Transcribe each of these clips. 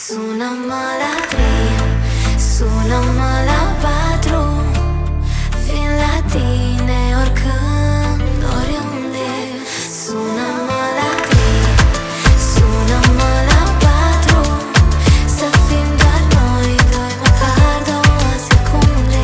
Sună-mă la 3, sună-mă la 4. Vin la tine oricând, oriunde. Sună-mă la 3, sună-mă la 4. Să fim doar noi doi, măcar 2 secunde.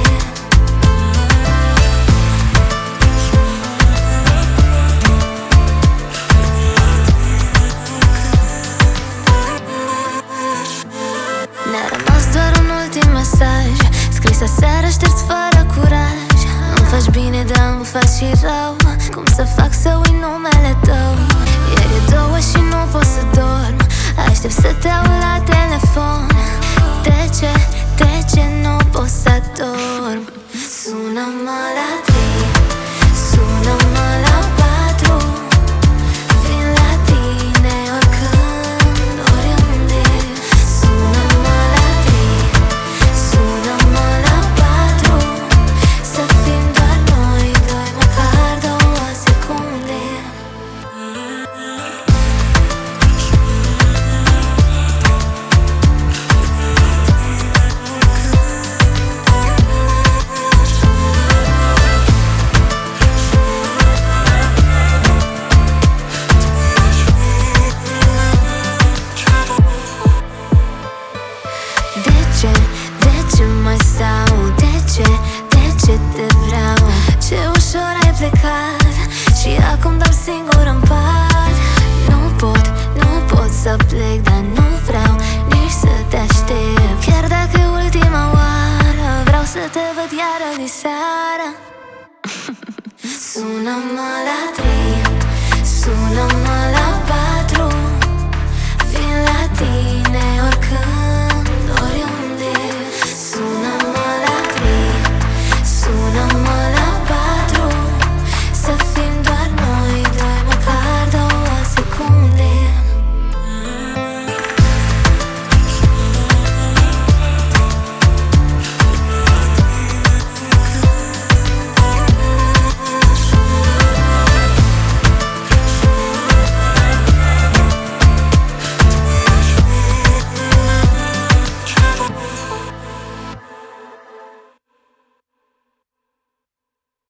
Ne-a rămas doar un ultim mesaj, scris aseară, șters fără curaj. Îmi faci bine, dar îmi faci și rău. Cum să fac să uit numele tău? Ieri e 2 și nu pot să dorm. Aștept să te aud la telefon. De ce nu pot să dorm? Sună-mă la 3, sună-mă la 4. Vin la tine oricând, oriunde. Sună-mă la 3, sună-mă la 4. Să fim doar noi doi, măcar 2 secunde. De ce mai stau? De ce te vreau? Ce ușor ai plecat și acum dorm singur în pat. Nu pot să plec, dar nu vreau nici să te aștept. Chiar dacă e ultima oară, vreau să te văd iară diseară. Sună-mă la 3, sună-mă